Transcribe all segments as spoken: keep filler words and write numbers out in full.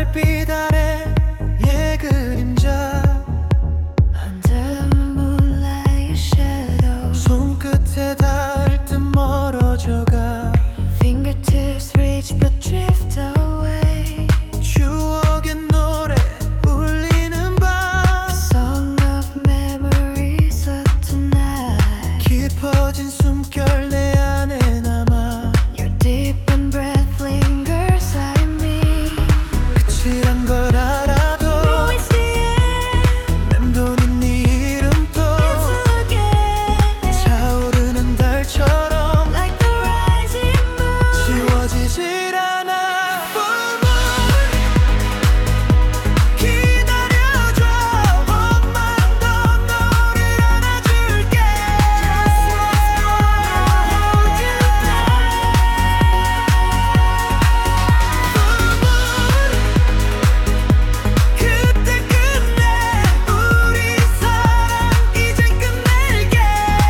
달빛 아래 예 그림자 Under the moonlight, your shadow. 손끝에 닿을 듯 멀어져가 Fingertips reach but drift away. 추억의 노래 울리는 밤 Song of memories of tonight. 깊어진 숨결 내 안에 남아 Your deep and breath lingers like me. 끝이란 걸 알아도 Always the end. 맴도는 네 이름도 again. 차오르는 달처럼 Like the rising moon. 지워지질 않아 Full moon 기다려줘 번만 더 너를 안아줄게 Just once more, hold you 그때 끝내 우리 사랑 이젠 끝낼게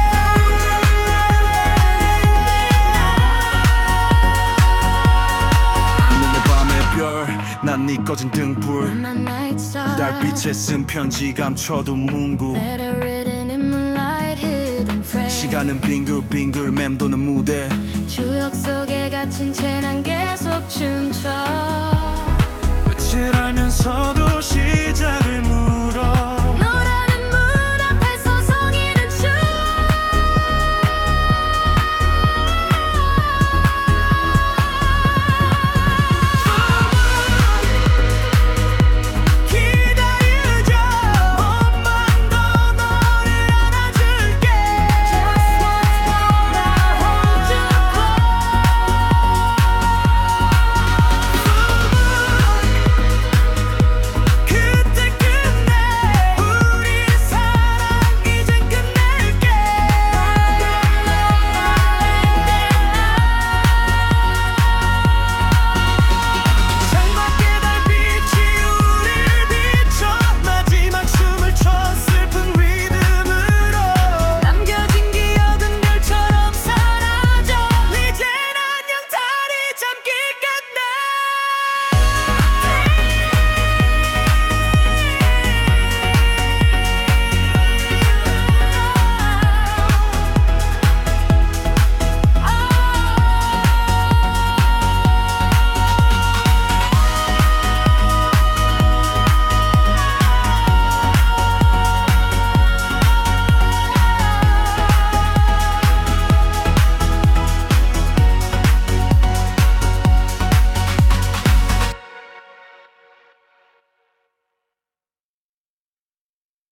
눈의 밤의 별난 네 꺼진 등불 My night star. 달빛에 쓴 편지 감춰도 문구 Letter written in moonlight, hidden frame. 시간은 빙글빙글 맴도는 무대 추억 속에 갇힌 채 난 계속 춤춰.